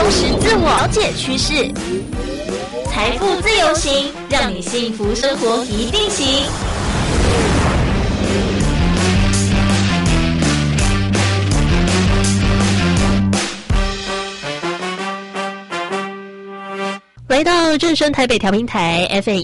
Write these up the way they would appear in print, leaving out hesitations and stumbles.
实自我，了解趋势，财富自由行，让你幸福生活一定行。来到正声台北调频台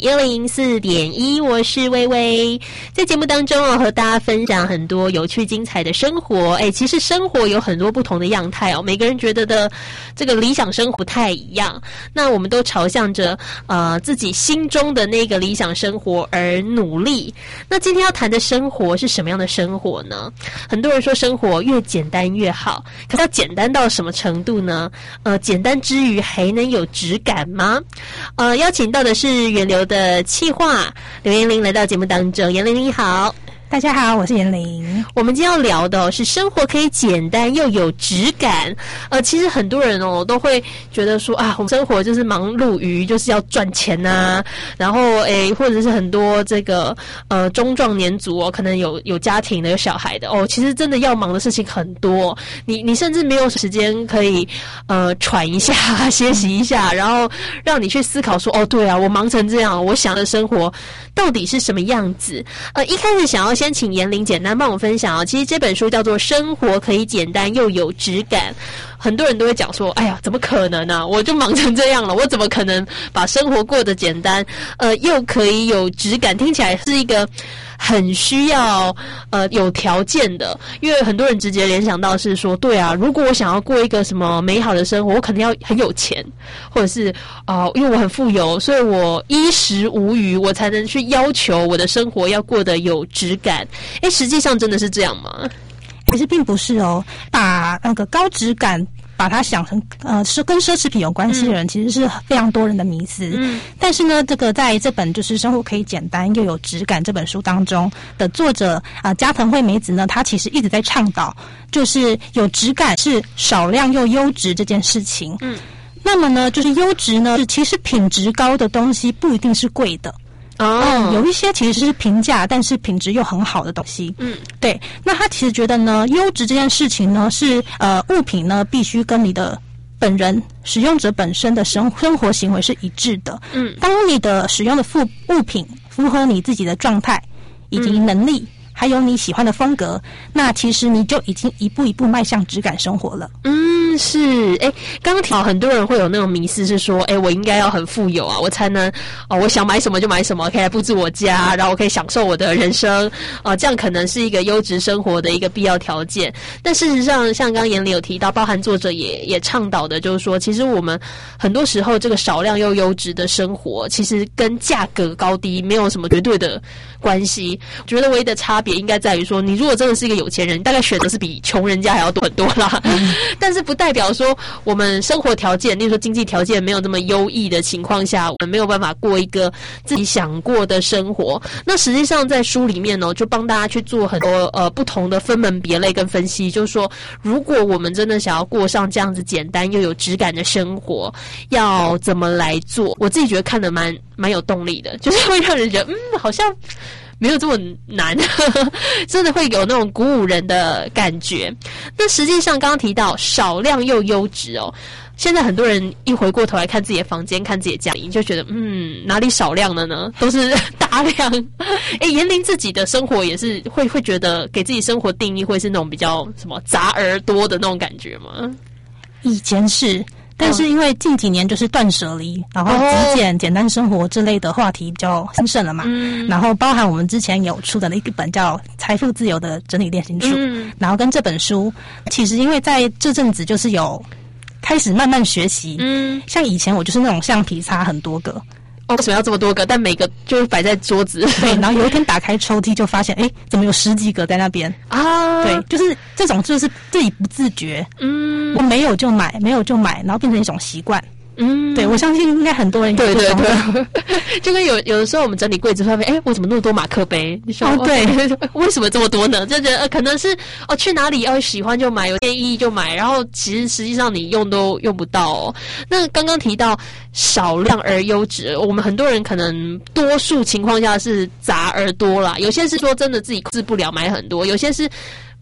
FM104.1， 我是薇薇。在节目当中和大家分享很多有趣精彩的生活。其实生活有很多不同的样态哦，每个人觉得的这个理想生活不太一样。那我们都朝向着自己心中的那个理想生活而努力。那今天要谈的生活是什么样的生活呢？很多人说生活越简单越好，可是要简单到什么程度呢？简单之余还能有质感吗？邀请到的是源流的企划刘妍玲来到节目当中。妍玲你好。 大家好，我是妍玲。 我们今天要聊的是生活可以简单又有质感。其实很多人都会觉得说我们生活就是忙碌于就是要赚钱啊，然后或者是很多这个中壮年族可能有家庭的有小孩的其实真的要忙的事情很多，你甚至没有时间可以喘一下歇息一下，然后让你去思考说对啊，我忙成这样，我想的生活到底是什么样子。一开始想要先请妍玲简单帮我分享其实这本书叫做《生活可以简单又有质感》。很多人都会讲说，哎呀，怎么可能啊？我就忙成这样了，我怎么可能把生活过得简单，又可以有质感？听起来是一个很需要有条件的，因为很多人直接联想到是说，对啊，如果我想要过一个什么美好的生活，我可能要很有钱，或者是因为我很富有，所以我衣食无虞，我才能去要求我的生活要过得有质感。实际上真的是这样吗？ 其实并不是把那个高质感把它想成是跟奢侈品有关系的人，其实是非常多人的迷思。但是呢，这个在这本就是《生活可以简单又有质感》这本书当中的作者加藤惠美子呢，她其实一直在倡导，就是有质感是少量又优质这件事情。那么呢，就是优质呢，其实品质高的东西不一定是贵的。有一些其实是平价，但是品质又很好的东西。对。那他其实觉得呢，优质这件事情呢，是物品呢必须跟你的本人使用者本身的生活行为是一致的。当你的使用的物品符合你自己的状态以及能力，还有你喜欢的风格，那其实你就已经一步一步迈向质感生活了。 是。刚刚提到很多人会有那种迷思，是说我应该要很富有我才能我想买什么就买什么，可以来布置我家，然后我可以享受我的人生这样可能是一个优质生活的一个必要条件。但事实上像刚刚妍玲有提到，包含作者也倡导的，就是说其实我们很多时候这个少量又优质的生活其实跟价格高低没有什么绝对的关系。我觉得唯一的差别应该在于说，你如果真的是一个有钱人，你大概选择是比穷人家还要多很多啦。但是不代表说我们生活条件，例如说经济条件没有这么优异的情况下，我们没有办法过一个自己想过的生活。那实际上在书里面就帮大家去做很多不同的分门别类跟分析，就是说如果我们真的想要过上这样子简单又有质感的生活，要怎么来做？我自己觉得看得蛮有动力的，就是会让人觉得好像没有这么难真的会有那种鼓舞人的感觉。那实际上刚刚提到少量又优质现在很多人一回过头来看自己的房间，看自己的家里，就觉得哪里少量了呢？都是大量。妍玲自己的生活也是会觉得给自己生活定义会是那种比较什么杂而多的那种感觉吗？ 以前是，但是因为近几年就是断舍离，然后极简、简单生活之类的话题比较兴盛了嘛。然后包含我们之前有出的一本叫《财富自由的整理练习书》，然后跟这本书，其实因为在这阵子就是有开始慢慢学习。像以前我就是那种橡皮擦很多个。 为什么要这么多个？但每个就是摆在桌子。 对，然后有一天打开抽屉就发现，怎么有10几个在那边啊？对，就是这种，就是自己不自觉。我没有就买，没有就买，然后变成一种习惯。对，我相信应该很多人有这种。 对，就跟有的时候我们整理柜子发现，我怎么那么多马克杯？ 对， 为什么这么多呢？就觉得可能是去哪里喜欢就买，有建议就买，然后实际上你用都用不到那刚刚提到少量而优质，我们很多人可能多数情况下是杂而多啦，有些是说真的自己控制不了买很多，有些是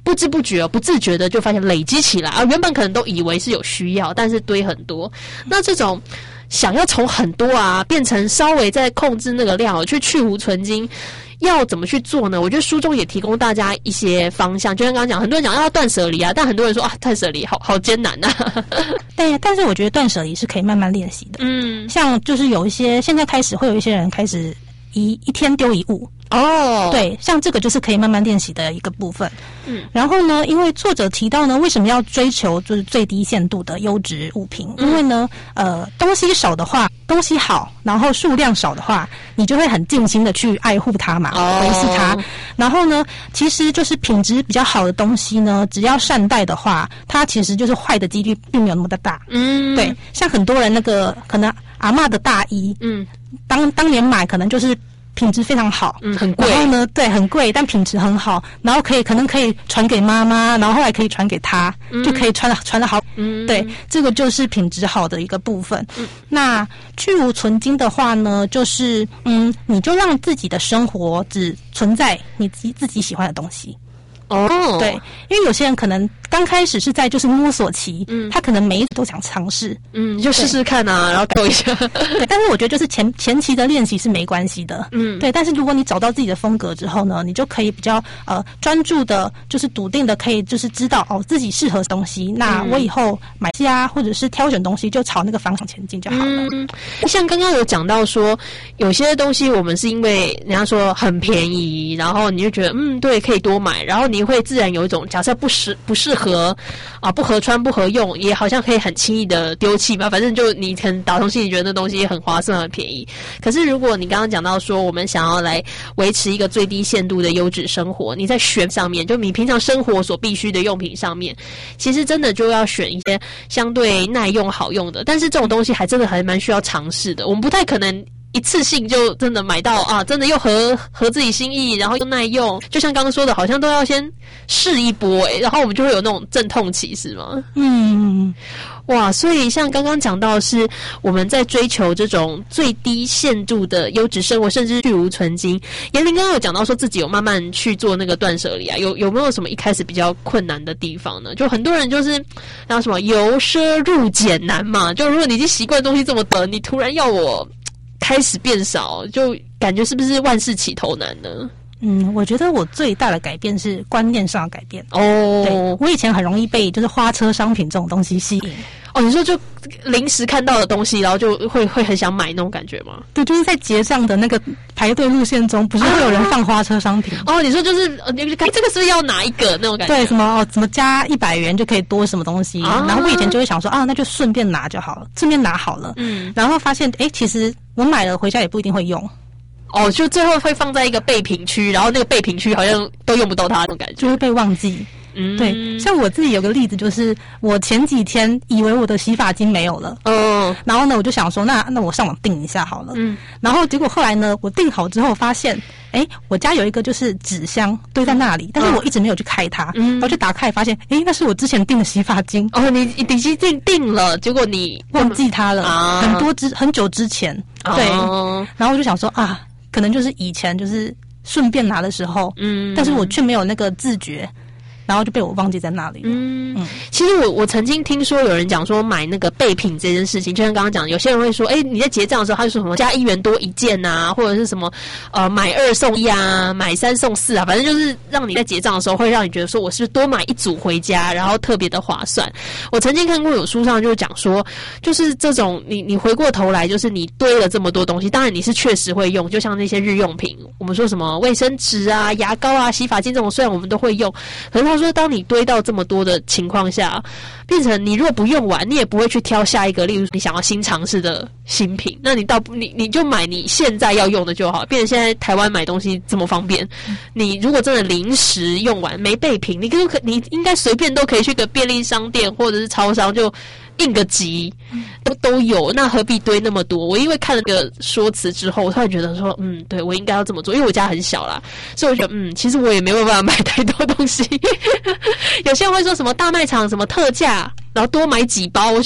不知不觉不自觉的就发现累积起来啊，原本可能都以为是有需要，但是堆很多。那这种想要从很多啊变成稍微再控制那个量去去无存精，要怎么去做呢？我觉得书中也提供大家一些方向，就像刚刚讲，很多人讲要断舍离啊，但很多人说啊，断舍离好艰难啊。 对，但是我觉得断舍离是可以慢慢练习的。像就是有一些现在开始会有一些人开始一天丢一物。对，像这个就是可以慢慢练习的一个部分。然后呢，因为作者提到呢，为什么要追求就是最低限度的优质物品？因为呢，东西少的话，东西好，然后数量少的话，你就会很尽心的去爱护它嘛，维持它。然后呢，其实就是品质比较好的东西呢，只要善待的话，它其实就是坏的几率并没有那么的大。对，像很多人那个可能阿嬷的大衣，当年买可能就是品质非常好，很贵。然后呢，对，很贵，但品质很好，然后可能可以传给妈妈，然后后来可以传给她，就可以传得好。对，这个就是品质好的一个部分。那去无存精的话呢，就是你就让自己的生活只存在你自己喜欢的东西。对，因为有些人可能刚开始是在就是摸索期，他可能每一次都想尝试， 就试试看啊，然后搞一下。 对，但是我觉得就是前期的练习是没关系的，对。但是如果你找到自己的风格之后呢，你就可以比较专注的，就是笃定的，可以就是知道自己适合的东西。那我以后买东西啊，或者是挑选东西，就朝那个方向前进就好了。 像刚刚有讲到说，有些东西我们是因为人家说很便宜，然后你就觉得对，可以多买，然后你会自然有一种假设不适合啊，不合穿不合用，也好像可以很轻易的丢弃吧，反正就你可能打从心里觉得那东西很划算很便宜。可是如果你刚刚讲到说我们想要来维持一个最低限度的优质生活，你在选上面，就你平常生活所必须的用品上面，其实真的就要选一些相对耐用好用的，但是这种东西还真的还蛮需要尝试的，我们不太可能一次性就真的买到啊，真的又合自己心意，然后又耐用，就像刚刚说的，好像都要先试一波然后我们就会有那种阵痛期，是吗？哇，所以像刚刚讲到的是我们在追求这种最低限度的优质生活，甚至去无存精。妍玲刚刚有讲到说自己有慢慢去做那个断舍离啊，有没有什么一开始比较困难的地方呢？就很多人就是然后什么由奢入俭难嘛，就如果你已经习惯的东西这么多，你突然要我开始变少，就感觉是不是万事起头难呢？ 我觉得我最大的改变是观念上的改变。对，我以前很容易被就是花车商品这种东西吸引。 你说就临时看到的东西，然后就会很想买那种感觉吗？ 对，就是在结账的那个排队路线中，不是会有人放花车商品？ 你说就是你看这个是不是要拿一个那种感觉？ 对，什么加100元就可以多什么东西？然后我以前就会想说那就顺便拿就好了，顺便拿好了。然后发现其实我买了回家也不一定会用。 就最后会放在一个备品区，然后那个备品区好像都用不到它那种感觉， 就会被忘记。对，像我自己有个例子，就是我前几天以为我的洗发精没有了，然后呢，我就想说，那我上网订一下好了，然后结果后来呢，我订好之后发现，我家有一个就是纸箱堆在那里，但是我一直没有去开它，然后就打开发现，那是我之前订的洗发精。 你已经订了，结果你忘记它了，很久之前，对，然后我就想说可能就是以前就是顺便拿的时候，但是我却没有那个自觉，然后就被我忘记在那里了。 其实我曾经听说有人讲说买那个备品这件事情，就像刚刚讲，有些人会说，你在结账的时候，他就说什么加1元多1件啊，或者是什么买2送1啊，买3送4啊，反正就是让你在结账的时候会让你觉得说我是不是多买一组回家，然后特别的划算。我曾经看过有书上就讲说，就是这种你回过头来，就是你堆了这么多东西，当然你是确实会用，就像那些日用品，我们说什么卫生纸啊、牙膏啊、洗发精这种，虽然我们都会用，可是他说当你堆到这么多的情况下，变成你如果不用完，你也不会去挑下一个，例如你想要新尝试的新品，那你你就买你现在要用的就好。变成现在台湾买东西这么方便，你如果真的临时用完没备品，你应该随便都可以去个便利商店或者是超商就应个急都有，那何必堆那么多？我因为看了个说辞之后，我突然觉得说，对，我应该要这么做，因为我家很小啦，所以我觉得，其实我也没有办法买太多东西。有些人会说什么大卖场什么特价，然后多买几包，我想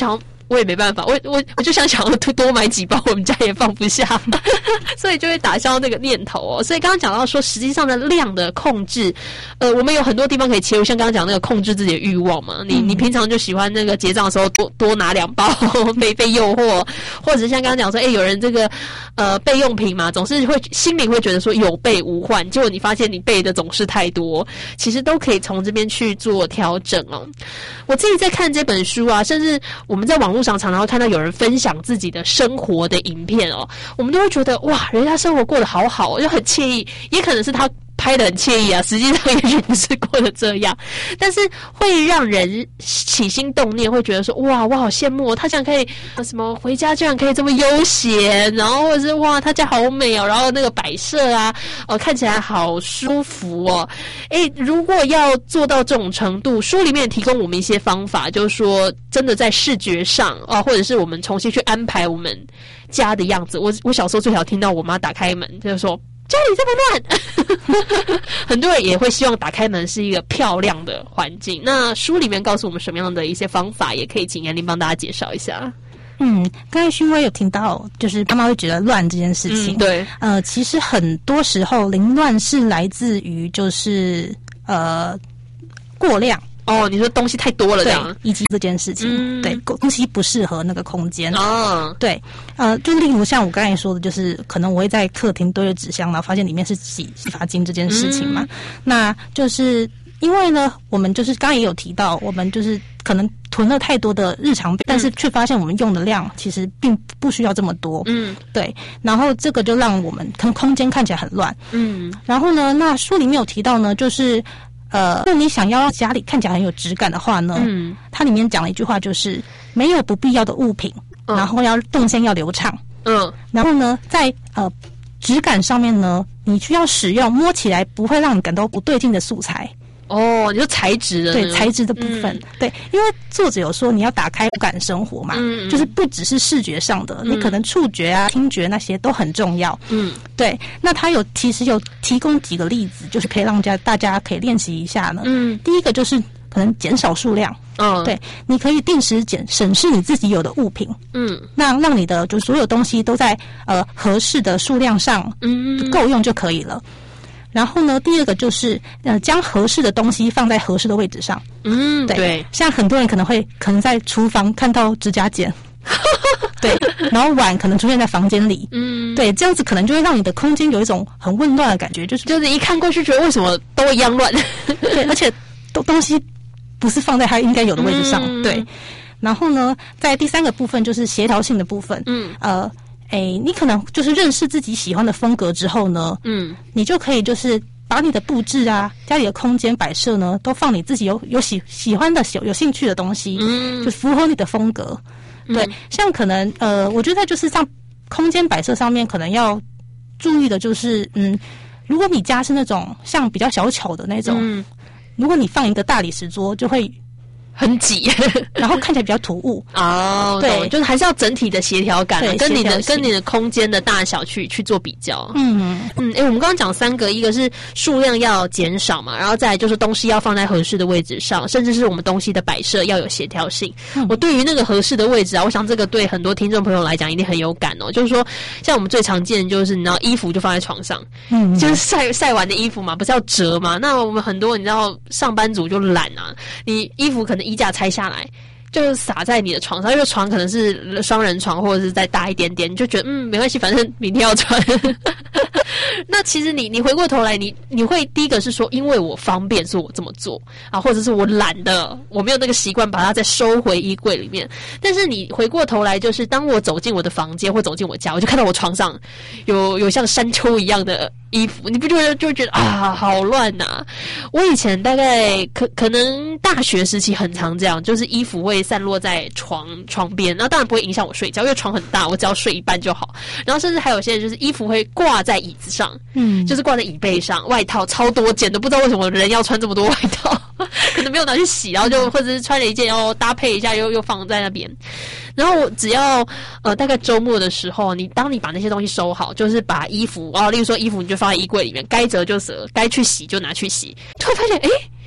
我也没办法，我就想要多买几包，我们家也放不下，所以就会打消那个念头哦。所以刚刚讲到说，实际上的量的控制，我们有很多地方可以切入，像刚刚讲那个控制自己的欲望嘛，你平常就喜欢那个结账的时候多拿2包被诱惑，或者像刚刚讲说，有人这个备用品嘛，总是会心里会觉得说有备无患，结果你发现你备的总是太多，其实都可以从这边去做调整哦。我自己在看这本书啊，甚至我们在网络上常常会看到有人分享自己的生活的影片哦，我们都会觉得哇，人家生活过得好好，就很惬意，也可能是他拍得很惬意啊，实际上也许不是过得这样，但是会让人起心动念，会觉得说哇，我好羡慕哦，他这样可以什么回家居然可以这么悠闲，然后或者是哇，他家好美哦，然后那个摆设啊，看起来好舒服哦。如果要做到这种程度，书里面提供我们一些方法，就是说真的在视觉上或者是我们重新去安排我们家的样子。我小时候最少听到我妈打开门就是说，家里这么乱很多人也会希望打开门是一个漂亮的环境。那书里面告诉我们什么样的一些方法，也可以请妍玲帮大家介绍一下。 刚才勋威有听到，就是妈妈会觉得乱这件事情。 对， 其实很多时候凌乱是来自于就是过量。 你说东西太多了这样， 以及这件事情，对，东西不适合那个空间。对，就例如像我刚才说的，就是可能我会在客厅堆着纸箱，然后发现里面是洗发精这件事情嘛。那就是因为呢，我们就是刚刚也有提到，我们就是可能囤了太多的日常，但是却发现我们用的量其实并不需要这么多。对，然后这个就让我们可能空间看起来很乱。然后呢，那书里面有提到呢，就是如果你想要让家里看起来很有质感的话呢，它里面讲了一句话，就是没有不必要的物品，然后动线要流畅。然后呢，在质感上面呢，你需要使用摸起来不会让你感到不对劲的素材。 你说材质的， 对，材质的部分，对，因为作者有说你要打开五感生活嘛，就是不只是视觉上的，你可能触觉啊、听觉那些都很重要。对，那他其实有提供几个例子，就是可以让大家可以练习一下呢。第一个就是可能减少数量。对，你可以定时审视你自己有的物品。让你的就所有东西都在合适的数量上，够用就可以了。然后呢，第二个就是将合适的东西放在合适的位置上。对，像很多人可能在厨房看到指甲剪，对，然后碗可能出现在房间里。对，这样子可能就会让你的空间有一种很混乱的感觉，就是一看过去觉得为什么都一样乱。 对，而且东西不是放在它应该有的位置上。对，然后呢，在第三个部分就是协调性的部分。你可能就是认识自己喜欢的风格之后呢，你就可以就是把你的布置啊、家里的空间摆设呢，都放你自己有喜欢的、有兴趣的东西，就符合你的风格。对，像可能我觉得就是像空间摆设上面可能要注意的就是，如果你家是那种像比较小巧的那种，如果你放一个大理石桌，就会很挤， 然后看起来比较突兀。 对，就是还是要整体的协调感，跟你的空间的大小去做比较。我们刚刚讲3个，一个是数量要减少嘛，然后再来就是东西要放在合适的位置上，甚至是我们东西的摆设要有协调性。我对于那个合适的位置啊，我想这个对很多听众朋友来讲一定很有感哦。就是说，像我们最常见的就是你知道衣服就放在床上，就是晒完的衣服嘛，不是要折嘛？那我们很多你知道上班族就懒啊，你衣服可能衣架拆下来就撒在你的床上，因为床可能是双人床或者是再大一点点，你就觉得没关系，反正明天要穿。那其实你回过头来，你会第一个是说，因为我方便，所以我这么做啊，或者是我懒得，我没有那个习惯把它再收回衣柜里面。但是你回过头来，就是当我走进我的房间或走进我家，我就看到我床上有像山丘一样的衣服，你不就会觉得啊，好乱呐！我以前大概可能大学时期很常这样，就是衣服会散落在床边，那当然不会影响我睡觉，因为床很大，我只要睡一半就好。然后甚至还有些人就是衣服会挂在椅子上，就是挂在椅背上，外套超多件的，不知道为什么人要穿这么多外套，可能没有拿去洗，然后就或者是穿了一件，然后搭配一下又放在那边。然后只要大概周末的时候，当你把那些东西收好，就是把衣服例如说衣服你就放在衣柜里面，该折就折，该去洗就拿去洗，突然发现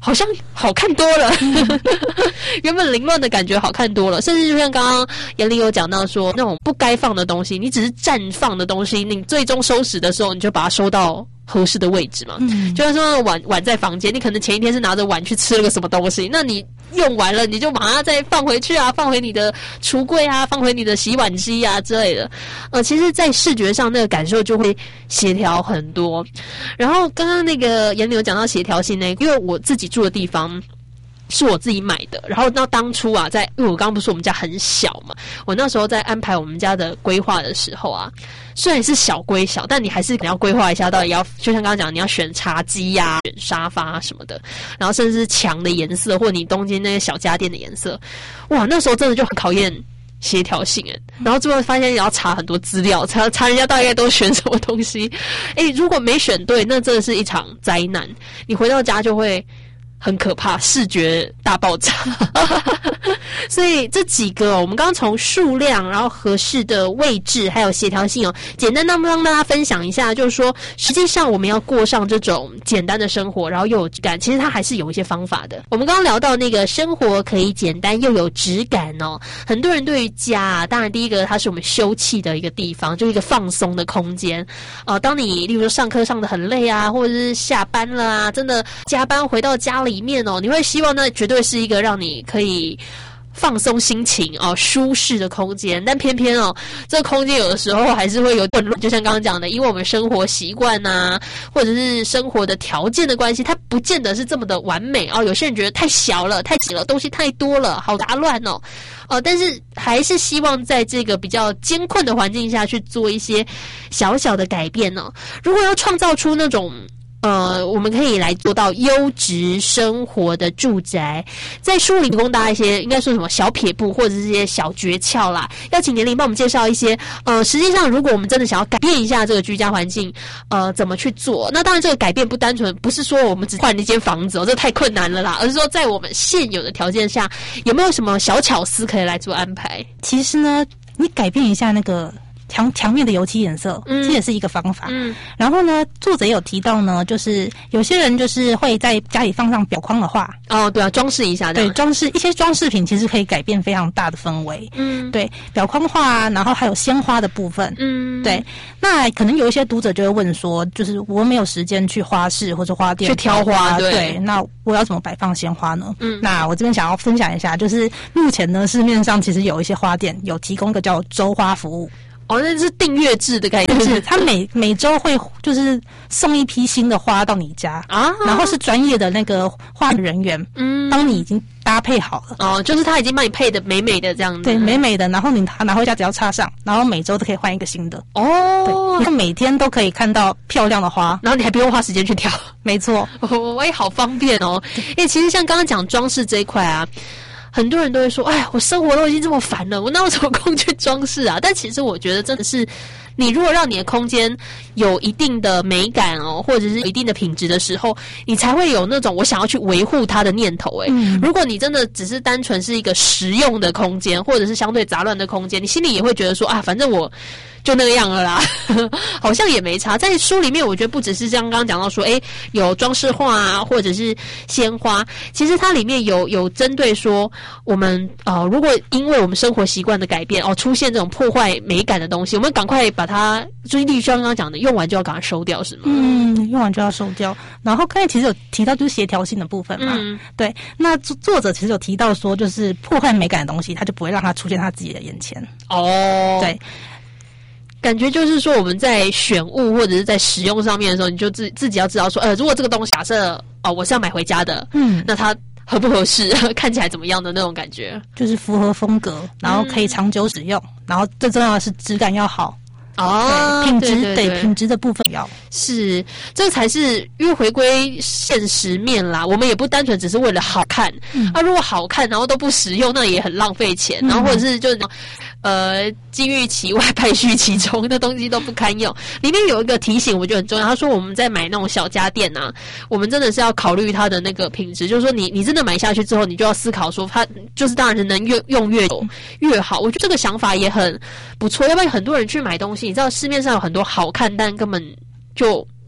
好像好看多了，原本凌乱的感觉好看多了，甚至就像刚刚严玲有讲到说，那种不该放的东西，你只是暂放的东西，你最终收拾的时候，你就把它收到合适的位置嘛。就像说碗在房间，你可能前一天是拿着碗去吃了个什么东西，那你用完了，你就把它再放回去啊，放回你的橱柜啊，放回你的洗碗机啊之类的。其实在视觉上那个感受就会协调很多。然后刚刚那个严玲有讲到协调性呢，因为我自己住的地方是我自己买的，然后那当初啊，因为我刚刚不是说我们家很小嘛，我那时候在安排我们家的规划的时候啊，虽然是小归小，但你还是要规划一下，到底要就像刚刚讲，你要选茶几呀、选沙发什么的，然后甚至是墙的颜色，或者你东京那些小家电的颜色，哇，那时候真的就很考验协调性诶，然后最后发现也要查很多资料，查人家大概都选什么东西。如果没选对，那真的是一场灾难。你回到家就会很可怕，视觉大爆炸。所以这几个我们刚刚从数量，然后合适的位置，还有协调性简单让大家分享一下，就是说实际上我们要过上这种简单的生活，然后又有质感，其实它还是有一些方法的。我们刚刚聊到那个生活可以简单又有质感很多人对于家当然第一个它是我们休憩的一个地方，就是一个放松的空间当你例如说上课上得很累啊，或者是下班了啊，真的加班回到家里面你会希望那绝对是一个让你可以放松心情舒适的空间，但偏偏这个空间有的时候还是会有混乱，就像刚刚讲的，因为我们生活习惯啊，或者是生活的条件的关系，它不见得是这么的完美有些人觉得太小了、太挤了，东西太多了，好杂乱但是还是希望在这个比较艰困的环境下去做一些小小的改变如果要创造出那种我们可以来做到优质生活的住宅，在书里提供大家一些应该说什么小撇步或者是一些小诀窍啦。要请年龄帮我们介绍一些实际上如果我们真的想要改变一下这个居家环境怎么去做。那当然这个改变不单纯不是说我们只换一间房子这太困难了啦，而是说在我们现有的条件下有没有什么小巧思可以来做安排。 其实呢你改变一下那个墙面的油漆颜色，这也是一个方法。然后呢，作者也有提到呢，就是有些人就是会在家里放上裱框的画。 对啊，装饰一下。对， 一些装饰品其实可以改变非常大的氛围。对，裱框画然后还有鲜花的部分。对。那可能有一些读者就会问说，就是我没有时间去花市或者花店去挑花， 对，那我要怎么摆放鲜花呢？那我这边想要分享一下，就是目前呢市面上其实有一些花店有提供一个叫周花服务。 那是订阅制的概念， 就是他每周会就是送一批新的花到你家然后是专业的那个花人员帮你已经搭配好了就是他已经帮你配的美美的这样子， 对，美美的，然后你拿回家只要插上，然后每周都可以换一个新的对，然后每天都可以看到漂亮的花， 然后你还不用花时间去挑， 没错好方便其实像刚刚讲装饰这一块啊，很多人都会说，我生活都已经这么烦了，我哪有什么空去装饰啊？但其实我觉得真的是，你如果让你的空间有一定的美感或者是有一定的品质的时候，你才会有那种我想要去维护它的念头如果你真的只是单纯是一个实用的空间，或者是相对杂乱的空间，你心里也会觉得说反正我就那个样了啦好像也没差。在书里面我觉得不只是像刚刚讲到说有装饰画啊，或者是鲜花，其实它里面有针对说我们如果因为我们生活习惯的改变出现这种破坏美感的东西，我们赶快把它就是例如像刚刚讲的，用完就要赶快收掉，是吗？ 用完就要收掉。然后刚才其实有提到就是协调性的部分嘛对，那作者其实有提到说就是破坏美感的东西他就不会让它出现他自己的眼前对， 感觉就是说我们在选物或者是在使用上面的时候，你就自己要知道说如果这个东西假设我是要买回家的那它合不合适看起来怎么样的那种感觉， 就是符合风格，然后可以长久使用然后最重要的是质感要好品质对品质的部分要是，这才是因为回归现实面啦，我们也不单纯只是为了好看如果好看然后都不实用，那也很浪费钱然后或者是就是金玉其外败絮其中的东西都不堪用。里面有一个提醒我觉得很重要，他说我们在买那种小家电我们真的是要考虑它的那个品质，就是说你真的买下去之后，你就要思考说它就是当然是能用越久越好。我觉得这个想法也很不错，要不然很多人去买东西，你知道市面上有很多好看但根本就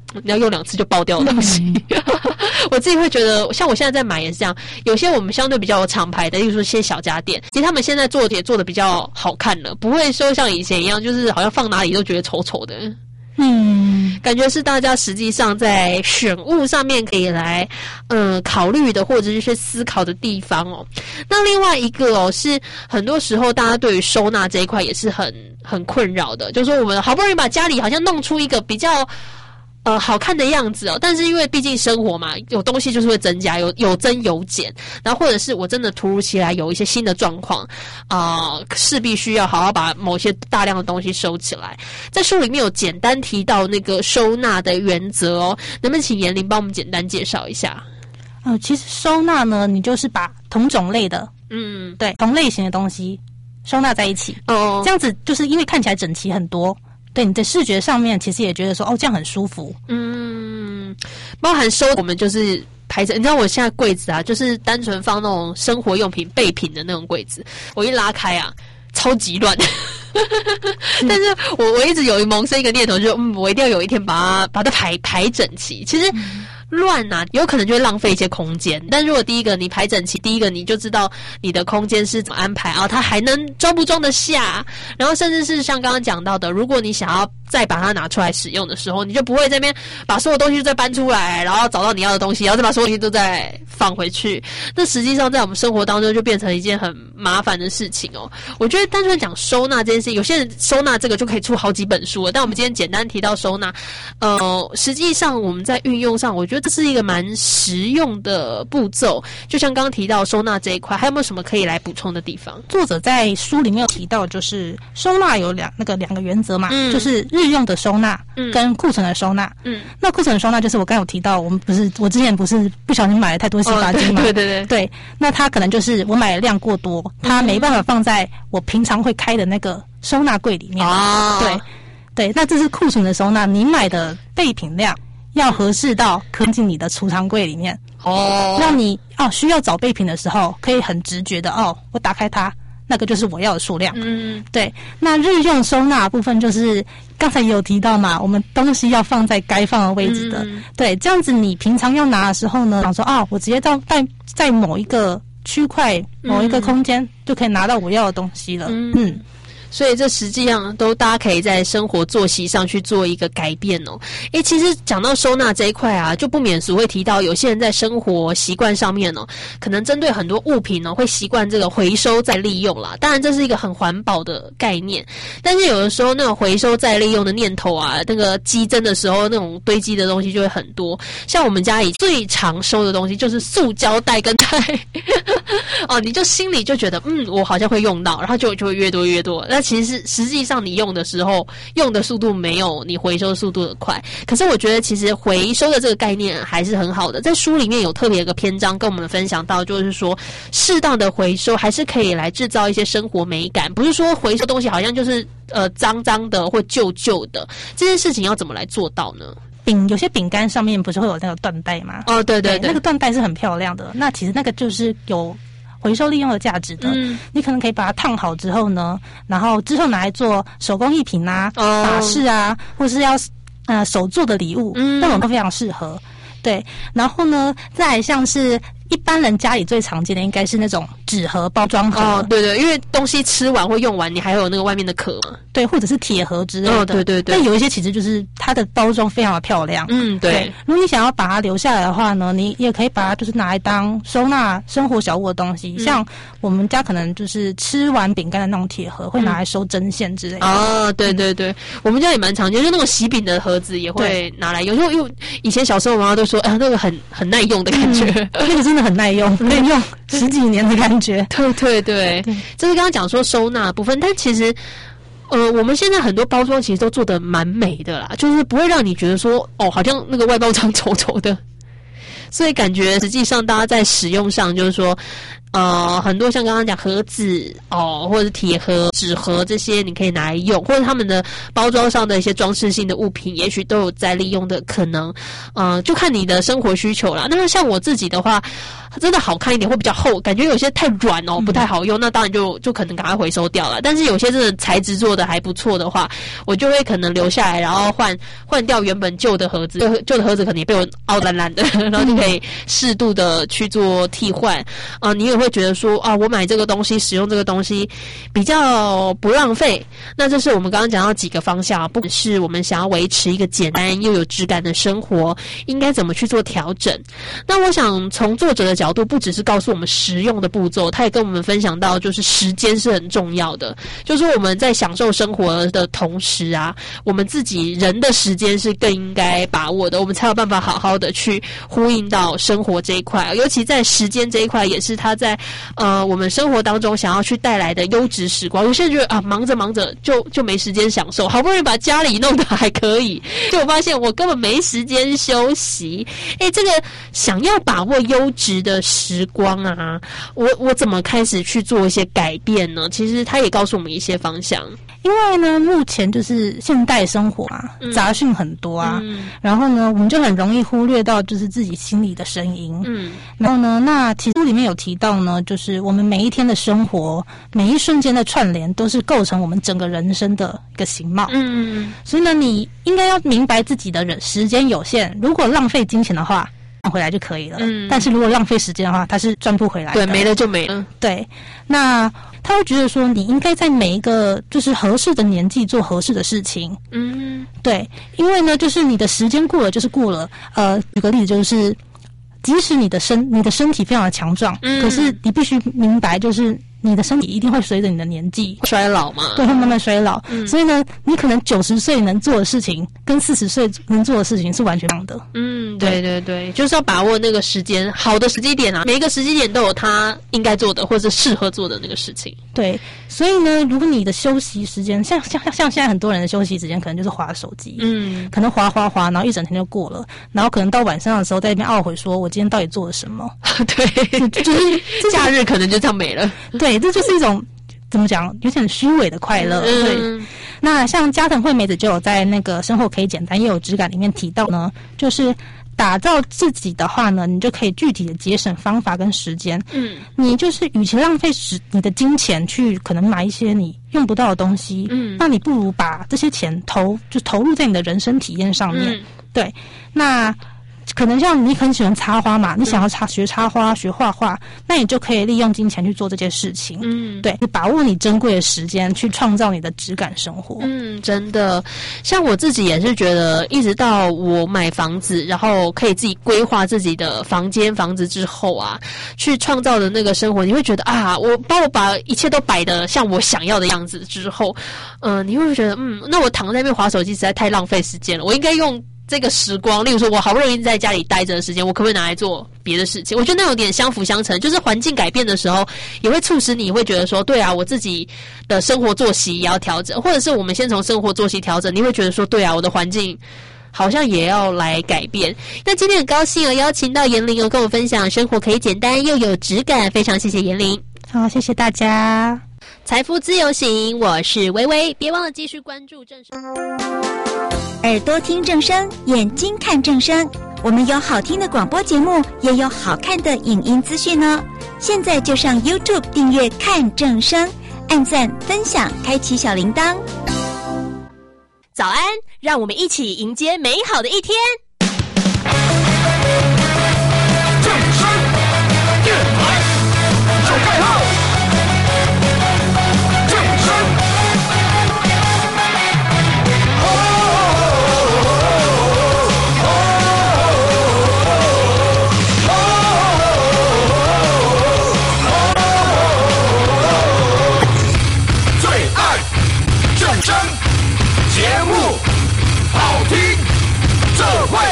你要用2次就爆掉的东西。我自己会觉得，像我现在在买也是这样，有些我们相对比较有厂牌的，例如说一些小家电，其实他们现在做的也做的比较好看了，不会说像以前一样，就是好像放哪里都觉得丑丑的。感觉是大家实际上在选物上面可以来考虑的，或者是去思考的地方哦。那另外一个哦，是很多时候大家对于收纳这一块也是很困扰的，就是说我们好不容易把家里好像弄出一个比较好看的样子哦，但是因为毕竟生活嘛，有东西就是会增加，有增有减，然后或者是我真的突如其来有一些新的状况势必需要好好把某些大量的东西收起来。在书里面有简单提到那个收纳的原则哦，能不能请妍玲帮我们简单介绍一下？ 其实收纳呢，你就是把同种类的，对，同类型的东西收纳在一起，这样子就是因为看起来整齐很多。对，你的视觉上面其实也觉得说这样很舒服。 包含收我们就是排着，你知道我现在柜子啊，就是单纯放那种生活用品备品的那种柜子，我一拉开啊，超级乱。但是我一直有萌生一个念头，就是我一定要有一天把它排整齐。其实乱啊，有可能就会浪费一些空间。但如果第一个你排整齐，第一个你就知道你的空间是怎么安排啊，它还能装不装得下。然后甚至是像刚刚讲到的，如果你想要再把它拿出来使用的时候，你就不会在那边把所有东西再搬出来，然后找到你要的东西，然后再把所有东西都再放回去。那实际上在我们生活当中就变成一件很麻烦的事情哦。我觉得单纯讲收纳这件事情，有些人收纳这个就可以出好几本书了，但我们今天简单提到收纳，实际上我们在运用上，我觉得这是一个蛮实用的步骤。就像刚刚提到收纳这一块，还有没有什么可以来补充的地方？ 作者在书里面有提到，就是收纳有两个原则嘛，就是日用的收纳跟库存的收纳。那库存的收纳就是我刚才有提到，我之前不是不小心买了太多洗发精嘛，对，那它可能就是我买的量过多，它没办法放在我平常会开的那个收纳柜里面。对，那这是库存的收纳，你买的备品量要合适到可以进你的储藏柜里面，让你需要找备品的时候可以很直觉的我打开它，那个就是我要的数量。对。那日用收纳的部分就是刚才也有提到嘛，我们东西要放在该放的位置的。对，这样子你平常要拿的时候呢，想说我直接在某一个区块、某一个空间就可以拿到我要的东西了。 所以这实际上都大家可以在生活作息上去做一个改变哦。其实讲到收纳这一块啊，就不免俗会提到有些人在生活习惯上面哦，可能针对很多物品会习惯这个回收再利用啦。当然这是一个很环保的概念，但是有的时候那种回收再利用的念头啊，那个激增的时候，那种堆积的东西就会很多。像我们家里最常收的东西就是塑胶袋跟袋你就心里就觉得我好像会用到，然后就会越多越多。那其实实际上你用的时候，用的速度没有你回收速度的快。可是我觉得其实回收的这个概念还是很好的，在书里面有特别一个篇章跟我们分享到，就是说适当的回收还是可以来制造一些生活美感，不是说回收东西好像就是脏脏的或旧旧的。这件事情要怎么来做到呢？ 有些饼干上面不是会有那个缎带吗？ 对， 那个缎带是很漂亮的，那其实那个就是有回收利用的价值的。你可能可以把它烫好之后呢，然后之后拿来做手工艺品啊、法式啊，或是要手做的礼物，那种都非常适合。对，然后呢，再来像是一般人家里最常见的应该是那种纸盒包装盒。 对，因为东西吃完或用完，你还有那个外面的壳嘛。 对，或者是铁盒之类的。 对。 但有一些其实就是它的包装非常的漂亮。对。如果你想要把它留下来的话呢，你也可以把它就是拿来当收纳生活小物的东西。像我们家可能就是吃完饼干的那种铁盒，会拿来收针线之类的。 对，我们家也蛮常见，就那种喜饼的盒子也会拿来用。因为以前小时候我妈妈都说，那个很耐用的感觉， 那个真的很耐用，可以用10几年的感觉。 对，这是刚刚讲说收纳的部分，但其实我们现在很多包装其实都做得蛮美的啦，就是不会让你觉得说好像那个外包装丑丑的。所以感觉实际上大家在使用上就是说很多像刚刚讲盒子或者是铁盒、纸盒这些，你可以拿来用，或者他们的包装上的一些装饰性的物品，也许都有再利用的可能。就看你的生活需求啦。那像我自己的话，真的好看一点，会比较厚，感觉有些太软不太好用，那当然就可能赶快回收掉了。但是有些真的材质做的还不错的话，我就会可能留下来，然后换掉原本旧的盒子，旧的盒子可能也被我凹烂烂的，然后就可以适度的去做替换。你也会觉得说我买这个东西，使用这个东西比较不浪费。那这是我们刚刚讲到几个方向，不管是我们想要维持一个简单又有质感的生活，应该怎么去做调整。那我想从作者的角度，不只是告诉我们实用的步骤，他也跟我们分享到就是时间是很重要的，就是我们在享受生活的同时我们自己人的时间是更应该把握的，我们才有办法好好的去呼应到生活这一块，尤其在时间这一块，也是他在我们生活当中想要去带来的优质时光。有些人觉得忙着就没时间享受，好不容易把家里弄得还可以，就我发现我根本没时间休息。这个想要把握优质的时光我怎么开始去做一些改变呢？其实他也告诉我们一些方向。 因为呢，目前就是现代生活杂讯很多然后呢，我们就很容易忽略到就是自己心里的声音。然后呢，那其实书里面有提到呢，就是我们每一天的生活，每一瞬间的串联，都是构成我们整个人生的一个形貌。所以呢，你应该要明白自己的时间有限，如果浪费金钱的话，回来就可以了。但是如果浪费时间的话，它是赚不回来的。 对，没了就没了。 对，那他会觉得说，你应该在每一个就是合适的年纪做合适的事情。对，因为呢，就是你的时间过了就是过了。举个例子，就是即使你的身体非常的强壮，可是你必须明白，就是你的身体一定会随着你的年纪衰老嘛， 对，会慢慢衰老。所以呢，你可能90岁能做的事情，跟40岁能做的事情是完全不一样的。 对，就是要把握那个时间，好的时机点每一个时机点都有他应该做的或者是适合做的那个事情。 对，所以呢，如果你的休息时间，像现在很多人的休息时间可能就是滑手机，可能滑，然后一整天就过了，然后可能到晚上的时候在那边懊悔说，我今天到底做了什么？ 对，就是假日可能就这样没了。 对，这就是一种怎么讲，有点虚伪的快乐。对，那像加藤惠美子就有在那个生活可以简单又有质感里面提到呢，就是打造自己的话呢，你就可以具体的节省方法跟时间。你就是与其浪费你的金钱去可能买一些你用不到的东西，那你不如把这些钱投入在你的人生体验上面。对，那可能像你很喜欢插花嘛，你想要学插花、学画画，那你就可以利用金钱去做这件事情。对，把握你珍贵的时间去创造你的质感生活。 真的，像我自己也是觉得，一直到我买房子，然后可以自己规划自己的房子之后去创造的那个生活，你会觉得我把一切都摆得像我想要的样子之后，你会觉得那我躺在那边滑手机实在太浪费时间了，我应该用这个时光，例如说我好不容易在家里待着的时间，我可不可以拿来做别的事情？我觉得那有点相辅相成，就是环境改变的时候，也会促使你会觉得说，对我自己的生活作息也要调整，或者是我们先从生活作息调整，你会觉得说，对我的环境好像也要来改变。那今天很高兴邀请到颜玲跟我分享生活可以简单又有质感，非常谢谢颜玲。 好，谢谢大家。 财富自由行，我是薇薇，别忘了继续关注正声。 耳朵听正声，眼睛看正声，我们有好听的广播节目，也有好看的影音资讯哦。现在就上 YouTube 订阅看正声，按赞分享，开启小铃铛。 早安，让我们一起迎接美好的一天。 正声电台有盖号，正声。节目好听，这会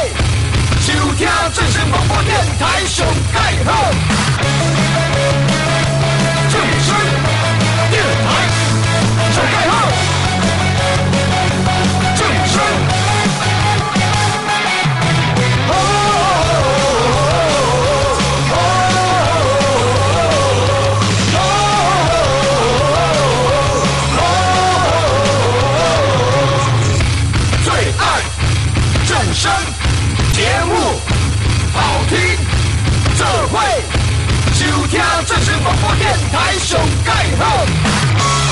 广播电台上盖好。